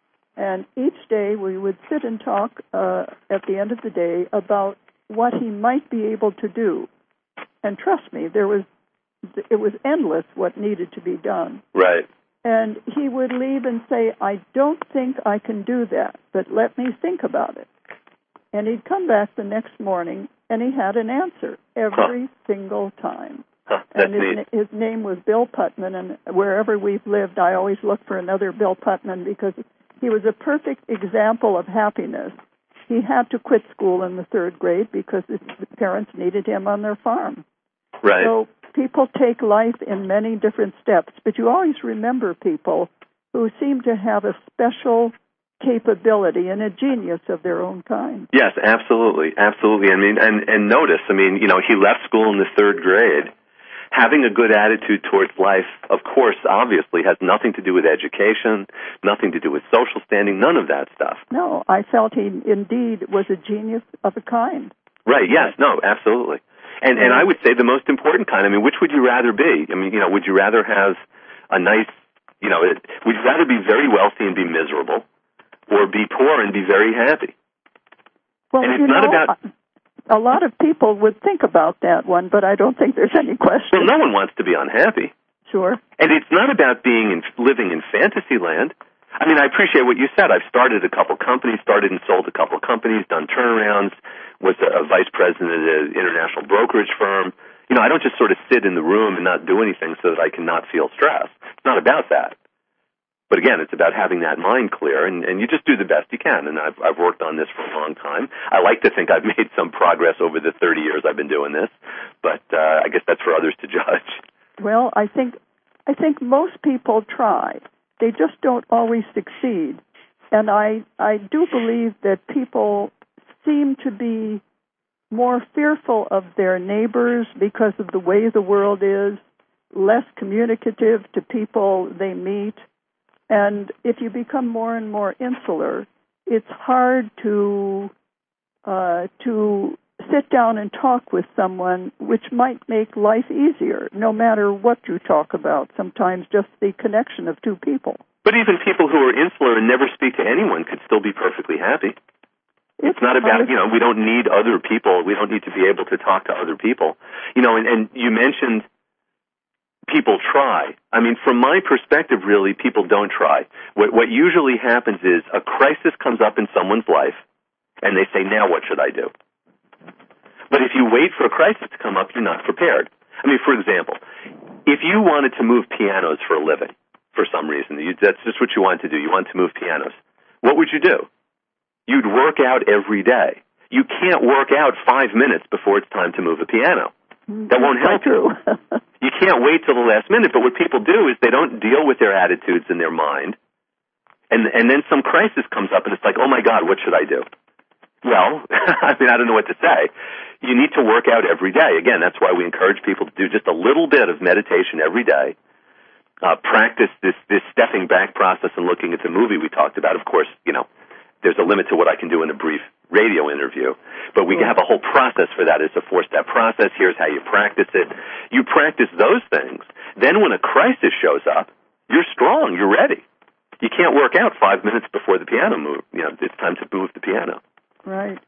And each day we would sit and talk uh, at the end of the day about what he might be able to do. And trust me, there was it was endless what needed to be done. Right. And he would leave and say, I don't think I can do that, but let me think about it. And he'd come back the next morning, and he had an answer every huh. single time. Huh. That's and his, neat. his name was Bill Putman, and wherever we've lived, I always look for another Bill Putman because he was a perfect example of happiness. He had to quit school in the third grade because his parents needed him on their farm. Right. So people take life in many different steps, but you always remember people who seem to have a special capability and a genius of their own kind. Yes, absolutely, absolutely. I mean, and, and notice, I mean, you know, he left school in the third grade. Having a good attitude towards life, of course, obviously, has nothing to do with education, nothing to do with social standing, none of that stuff. No, I felt he indeed was a genius of a kind. Right, yes, no, absolutely. And and I would say the most important kind. I mean, which would you rather be? I mean, you know, would you rather have a nice, you know, would you rather be very wealthy and be miserable, or be poor and be very happy? Well, and it's you not know, about... a lot of people would think about that one, but I don't think there's any question. Well, no one wants to be unhappy. Sure. And it's not about being in, living in fantasy land. I mean, I appreciate what you said. I've started a couple companies, started and sold a couple companies, done turnarounds, was a, a vice president at an international brokerage firm. You know, I don't just sort of sit in the room and not do anything so that I can not feel stress. It's not about that. But again, it's about having that mind clear, and, and you just do the best you can. And I've, I've worked on this for a long time. I like to think I've made some progress over the thirty years I've been doing this, but uh, I guess that's for others to judge. Well, I think I think most people try. They just don't always succeed. And I I do believe that people seem to be more fearful of their neighbors because of the way the world is, less communicative to people they meet. And if you become more and more insular, it's hard to uh, to sit down and talk with someone, which might make life easier, no matter what you talk about. Sometimes just the connection of two people. But even people who are insular and never speak to anyone could still be perfectly happy. It's, it's not about, you know, we don't need other people. We don't need to be able to talk to other people. You know, and, and you mentioned people try. I mean, from my perspective, really, people don't try. What, what usually happens is a crisis comes up in someone's life, and they say, now what should I do? But if you wait for a crisis to come up, you're not prepared. I mean, for example, if you wanted to move pianos for a living, for some reason, you, that's just what you want to do. You want to move pianos. What would you do? You'd work out every day. You can't work out five minutes before it's time to move a piano. That won't help you. You can't wait till the last minute, but what people do is they don't deal with their attitudes in their mind, and and then some crisis comes up, and it's like, oh, my God, what should I do? Well, I mean, I don't know what to say. You need to work out every day. Again, that's why we encourage people to do just a little bit of meditation every day, uh, practice this, this stepping back process and looking at the movie we talked about. Of course, you know, there's a limit to what I can do in a brief radio interview, but we have a whole process for that. It's a four-step process. Here's how you practice it. You practice those things. Then when a crisis shows up, you're strong. You're ready. You can't work out five minutes before the piano move. You know, it's time to move the piano. Right.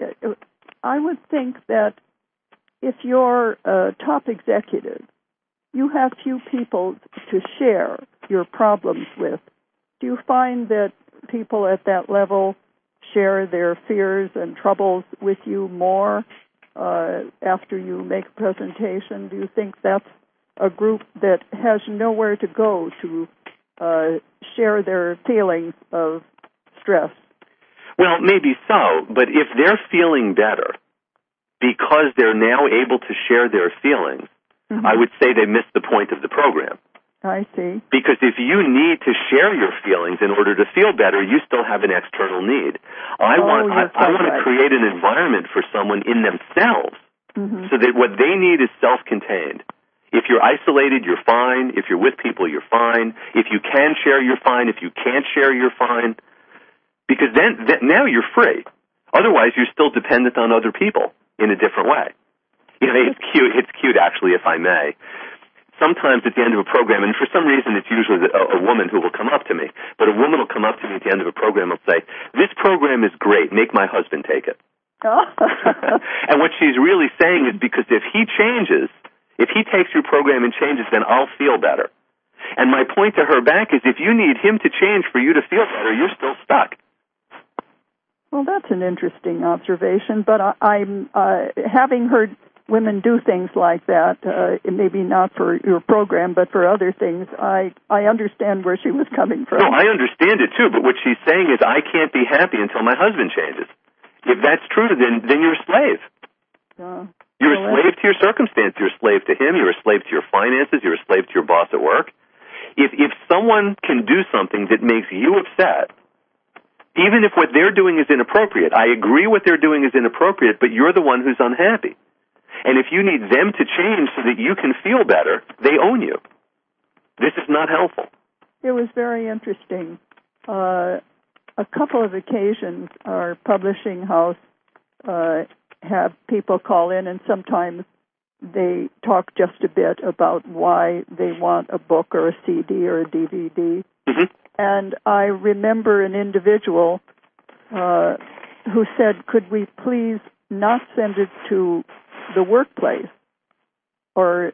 I would think that if you're a top executive, you have few people to share your problems with. Do you find that people at that level share their fears and troubles with you more uh, after you make a presentation? Do you think that's a group that has nowhere to go to uh, share their feelings of stress. Well, maybe so, but if they're feeling better because they're now able to share their feelings, mm-hmm. I would say they missed the point of the program. I see. Because if you need to share your feelings in order to feel better, you still have an external need. I oh, want I, I want right. to create an environment for someone in themselves mm-hmm. so that what they need is self-contained. If you're isolated, you're fine. If you're with people, you're fine. If you can share, you're fine. If you can't share, you're fine. Because then, then now you're free. Otherwise, you're still dependent on other people in a different way. You know, it's cute. It's cute, actually, if I may. Sometimes at the end of a program, and for some reason it's usually a, a woman who will come up to me, but a woman will come up to me at the end of a program and say, "This program is great. Make my husband take it." Oh. And what she's really saying is because if he changes, if he takes your program and changes, then I'll feel better. And my point to her back is if you need him to change for you to feel better, you're still stuck. Well, that's an interesting observation, but I, I'm uh, having heard women do things like that, uh, maybe not for your program, but for other things, I, I understand where she was coming from. No, I understand it too, but what she's saying is I can't be happy until my husband changes. If that's true, then, then you're a slave. Uh, you're well, a slave to your circumstance. You're a slave to him. You're a slave to your finances. You're a slave to your boss at work. If, if someone can do something that makes you upset, even if what they're doing is inappropriate, I agree what they're doing is inappropriate, but you're the one who's unhappy. And if you need them to change so that you can feel better, they own you. This is not helpful. It was very interesting. Uh, a couple of occasions our publishing house uh, have people call in, and sometimes they talk just a bit about why they want a book or a C D or a D V D. Mm-hmm. And I remember an individual uh, who said, could we please not send it to the workplace, or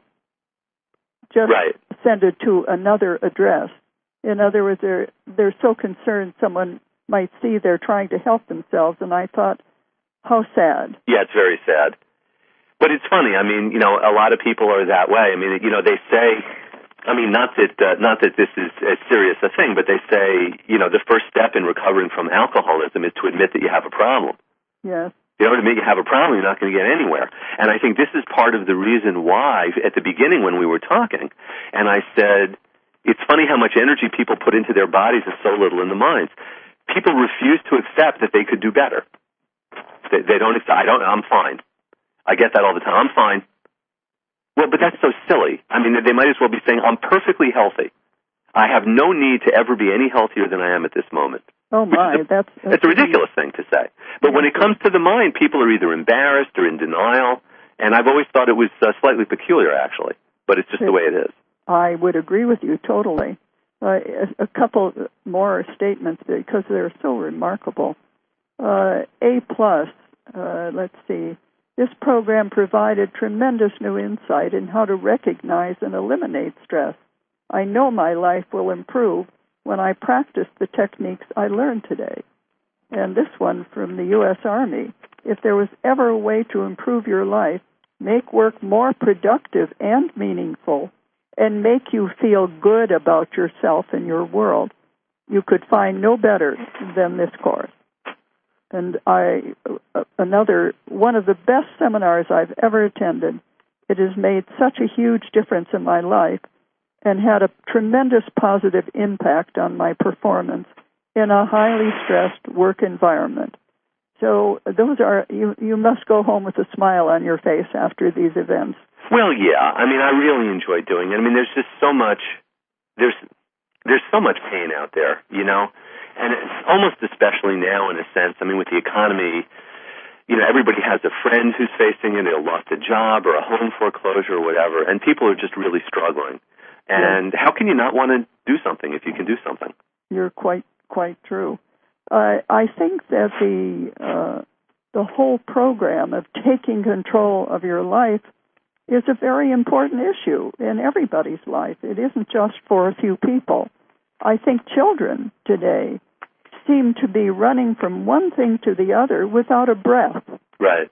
just right. send it to another address. In other words, they're they're so concerned someone might see they're trying to help themselves, and I thought, how sad. Yeah, it's very sad. But it's funny. I mean, you know, a lot of people are that way. I mean, you know, they say, I mean, not that uh, not that this is as serious a thing, but they say, you know, the first step in recovering from alcoholism is to admit that you have a problem. Yes. You know, to make you have a problem, you're not going to get anywhere. And I think this is part of the reason why, at the beginning when we were talking, and I said, it's funny how much energy people put into their bodies and so little in the minds. People refuse to accept that they could do better. They, they don't accept, I don't, I'm fine. I get that all the time. I'm fine. Well, but that's so silly. I mean, they might as well be saying, I'm perfectly healthy. I have no need to ever be any healthier than I am at this moment. Oh, my. A, that's, that's It's a ridiculous thing to say. But yeah. When it comes to the mind, people are either embarrassed or in denial. And I've always thought it was uh, slightly peculiar, actually. But it's just it, the way it is. I would agree with you totally. Uh, a, a couple more statements because they're so remarkable. Uh, A plus, uh, let's see. This program provided tremendous new insight in how to recognize and eliminate stress. I know my life will improve when I practice the techniques I learned today. And this one from the U S Army. If there was ever a way to improve your life, make work more productive and meaningful, and make you feel good about yourself and your world, you could find no better than this course. And I, another, one of the best seminars I've ever attended. It has made such a huge difference in my life and had a tremendous positive impact on my performance in a highly stressed work environment. So those are, you, you must go home with a smile on your face after these events. Well, yeah. I mean, I really enjoy doing it. I mean, there's just so much, there's, there's so much pain out there, you know? And it's almost especially now in a sense, I mean, with the economy, you know, everybody has a friend who's facing it, or lost a job or a home foreclosure or whatever, and people are just really struggling. And yeah. How can you not want to do something if you can do something? You're quite, quite true. Uh, I think that the uh, the whole program of taking control of your life is a very important issue in everybody's life. It isn't just for a few people. I think children today seem to be running from one thing to the other without a breath. Right.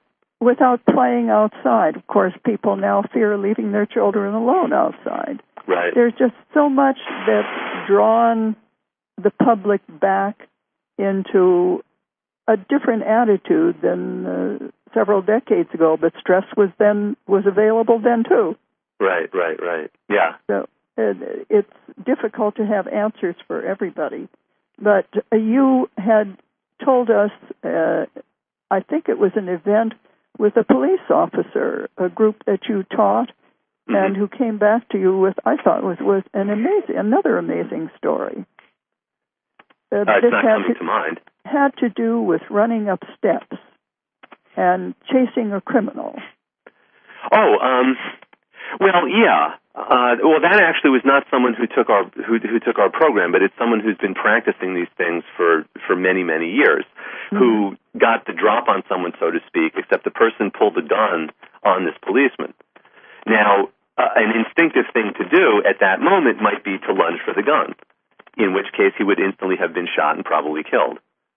without playing outside. Of course, people now fear leaving their children alone outside. Right. There's just so much that's drawn the public back into a different attitude than uh, several decades ago, but stress was then was available then too. Right, right, right. Yeah. So uh, it's difficult to have answers for everybody. But uh, you had told us, uh, I think it was an event with a police officer, a group that you taught, mm-hmm. and who came back to you with, I thought was was an amazing, another amazing story. Uh, uh, it's not coming to, to mind. Had to do with running up steps and chasing a criminal. Oh, um, well, yeah. Uh, well, that actually was not someone who took our who, who took our program, but it's someone who's been practicing these things for, for many, many years, mm-hmm. who got the drop on someone, so to speak, except the person pulled the gun on this policeman. Now, uh, an instinctive thing to do at that moment might be to lunge for the gun, in which case he would instantly have been shot and probably killed.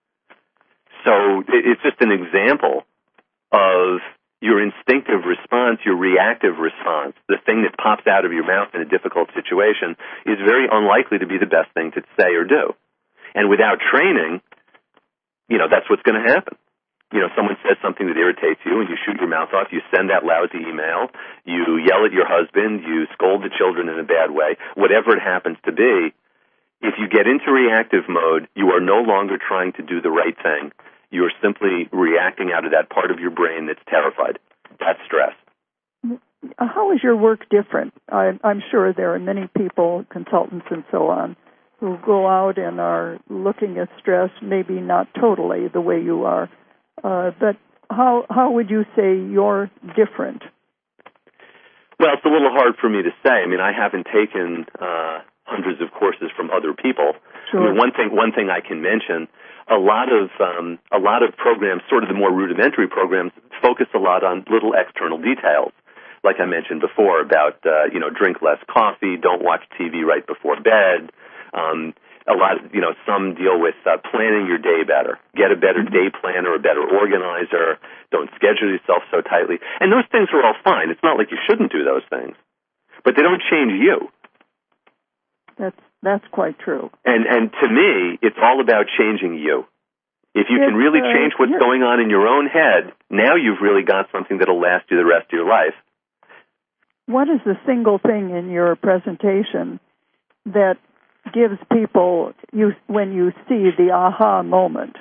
So it's just an example of your instinctive response, your reactive response, the thing that pops out of your mouth in a difficult situation is very unlikely to be the best thing to say or do. And without training, you know, that's what's going to happen. You know, someone says something that irritates you and you shoot your mouth off, you send that lousy email, you yell at your husband, you scold the children in a bad way, whatever it happens to be. If you get into reactive mode, you are no longer trying to do the right thing. You're simply reacting out of that part of your brain that's terrified. That's stress. How is your work different? I, I'm sure there are many people, consultants and so on, who go out and are looking at stress, maybe not totally the way you are. Uh, but how how would you say you're different? Well, it's a little hard for me to say. I mean, I haven't taken uh, hundreds of courses from other people. Sure. I mean, one thing one thing I can mention. A lot of um, a lot of programs, sort of the more rudimentary programs, focus a lot on little external details, like I mentioned before about uh, you know drink less coffee, don't watch T V right before bed. Um, a lot, you know, some deal with uh, planning your day better. Get a better day planner, a better organizer. Don't schedule yourself so tightly. And those things are all fine. It's not like you shouldn't do those things, but they don't change you. That's That's quite true. And and to me, it's all about changing you. If you it's, can really uh, change what's yeah. going on in your own head, now you've really got something that'll last you the rest of your life. What is the single thing in your presentation that gives people, you when you see the aha moment?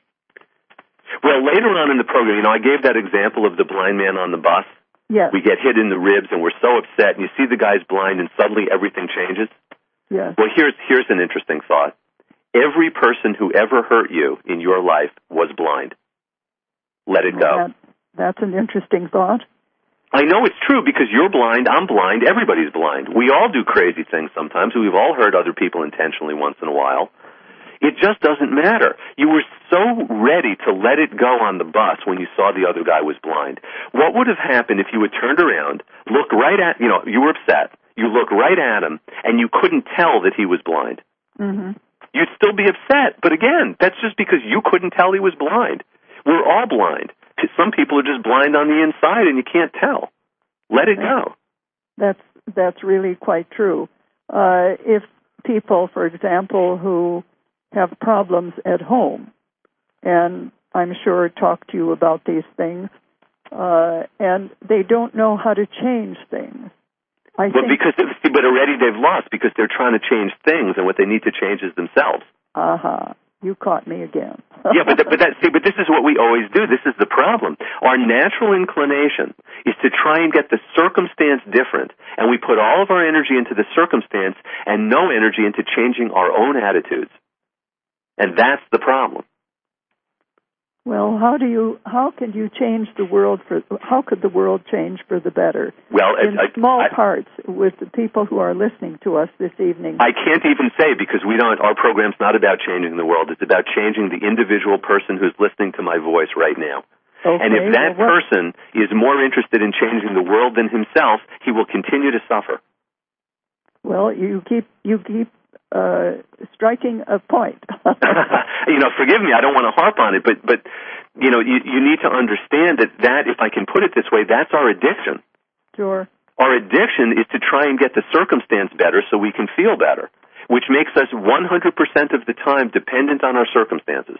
Well, later on in the program, you know, I gave that example of the blind man on the bus. Yes. We get hit in the ribs and we're so upset, and you see the guy's blind and suddenly everything changes. Yes. Well, here's here's an interesting thought. Every person who ever hurt you in your life was blind. Let it go. That, that's an interesting thought. I know it's true because you're blind, I'm blind, everybody's blind. We all do crazy things sometimes. We've all hurt other people intentionally once in a while. It just doesn't matter. You were so ready to let it go on the bus when you saw the other guy was blind. What would have happened if you had turned around, looked right at, you know, you were upset, you look right at him, and you couldn't tell that he was blind? Mm-hmm. You'd still be upset. But again, that's just because you couldn't tell he was blind. We're all blind. Some people are just blind on the inside, and you can't tell. Let it go. That's that's really quite true. Uh, if people, for example, who have problems at home, and I'm sure talk to you about these things, uh, and they don't know how to change things. I but think, because but already they've lost because they're trying to change things, and what they need to change is themselves. Uh-huh. You caught me again. yeah, but th- but that see, but this is what we always do. This is the problem. Our natural inclination is to try and get the circumstance different, and we put all of our energy into the circumstance and no energy into changing our own attitudes. And that's the problem. Well, how do you? How can you change the world for? How could the world change for the better? Well, in I, small I, parts with the people who are listening to us this evening. I can't even say because we don't. Our program's not about changing the world. It's about changing the individual person who's listening to my voice right now. Okay, and if that well, person is more interested in changing the world than himself, he will continue to suffer. Well, you keep you keep uh, striking a point. You know, forgive me, I don't want to harp on it, but, but you know, you, you need to understand that that, if I can put it this way, that's our addiction. Sure. Our addiction is to try and get the circumstance better so we can feel better, which makes us one hundred percent of the time dependent on our circumstances.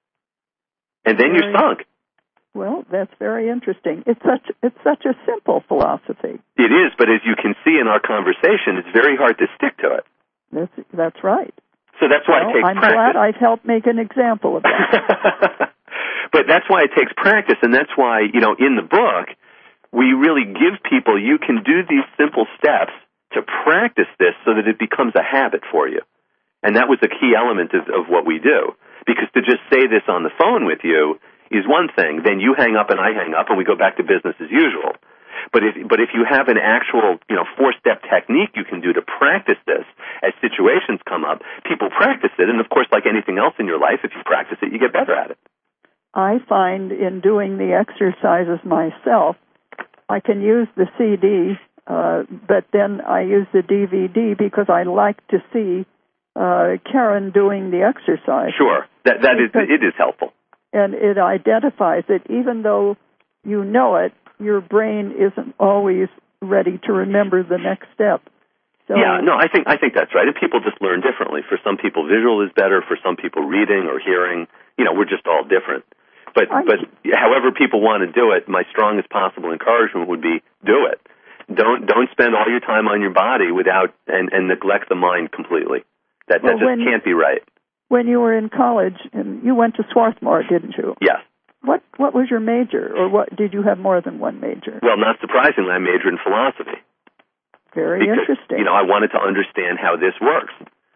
And then very, you're sunk. Well, that's very interesting. It's such it's such a simple philosophy. It is, but as you can see in our conversation, it's very hard to stick to it. That's that's right. So that's why well, it takes I'm practice. glad I've helped make an example of that. But that's why it takes practice, and that's why, you know, in the book, we really give people, you can do these simple steps to practice this so that it becomes a habit for you. And that was a key element of, of what we do. Because to just say this on the phone with you is one thing. Then you hang up and I hang up and we go back to business as usual. But if, but if you have an actual, you know, four-step technique you can do to practice this as situations come up, people practice it. And, of course, like anything else in your life, if you practice it, you get better at it. I find in doing the exercises myself, I can use the C D, uh, but then I use the D V D because I like to see uh, Karen doing the exercise. Sure. That, that is, it is helpful. And it identifies it. Even though you know it, your brain isn't always ready to remember the next step. So, yeah, no, I think I think that's right. And people just learn differently. For some people, visual is better. For some people, reading or hearing. You know, we're just all different. But I'm, but however people want to do it, my strongest possible encouragement would be do it. Don't don't spend all your time on your body without and, and neglect the mind completely. That well, that just when, can't be right. When you were in college, and you went to Swarthmore, didn't you? Yes. What what was your major, or what did you have more than one major? Well, not surprisingly, I majored in philosophy. Very because, interesting. You know, I wanted to understand how this works.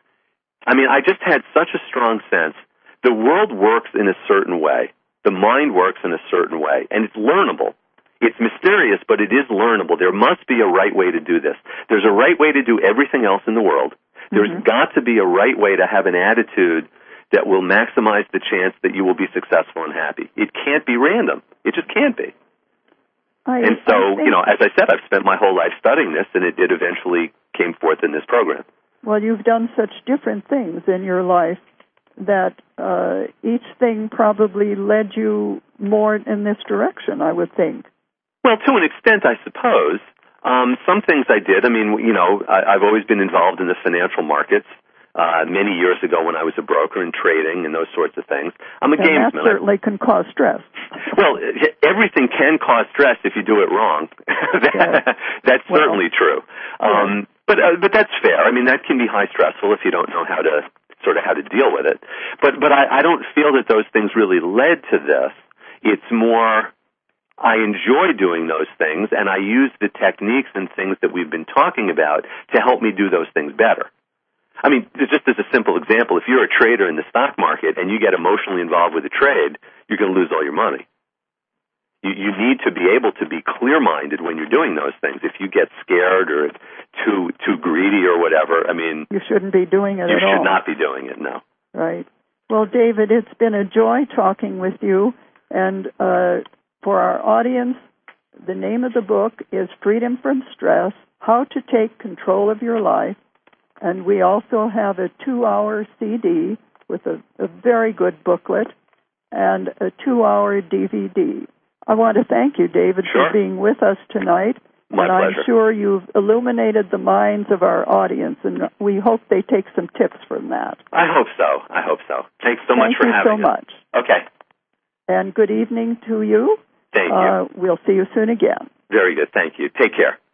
I mean, I just had such a strong sense. The world works in a certain way. The mind works in a certain way, and it's learnable. It's mysterious, but it is learnable. There must be a right way to do this. There's a right way to do everything else in the world. There's mm-hmm. got to be a right way to have an attitude that will maximize the chance that you will be successful and happy. It can't be random. It just can't be. I, and so, I you know, as I said, I've spent my whole life studying this, and it, it eventually came forth in this program. Well, you've done such different things in your life that uh, each thing probably led you more in this direction, I would think. Well, to an extent, I suppose. Um, some things I did. I mean, you know, I, I've always been involved in the financial markets. Uh, many years ago when I was a broker and trading and those sorts of things. I'm a and gamesman. That certainly can cause stress. Well, everything can cause stress if you do it wrong. that, yes. That's well, certainly true. Um, yes. But uh, but that's fair. I mean, that can be high stressful if you don't know how to sort of how to deal with it. But but I, I don't feel that those things really led to this. It's more I enjoy doing those things, and I use the techniques and things that we've been talking about to help me do those things better. I mean, just as a simple example, if you're a trader in the stock market and you get emotionally involved with a trade, you're going to lose all your money. You, you need to be able to be clear-minded when you're doing those things. If you get scared or too too greedy or whatever, I mean... You shouldn't be doing it at all. You should not be doing it, no. Right. Well, David, it's been a joy talking with you. And uh, for our audience, the name of the book is Freedom from Stress, How to Take Control of Your Life. And we also have a two-hour C D with a, a very good booklet and a two-hour D V D. I want to thank you, David, sure. for being with us tonight. My and pleasure. I'm sure you've illuminated the minds of our audience, and we hope they take some tips from that. I hope so. I hope so. Thanks so thank much for you having so us. much. Okay. And good evening to you. Thank you. Uh, we'll see you soon again. Very good. Thank you. Take care.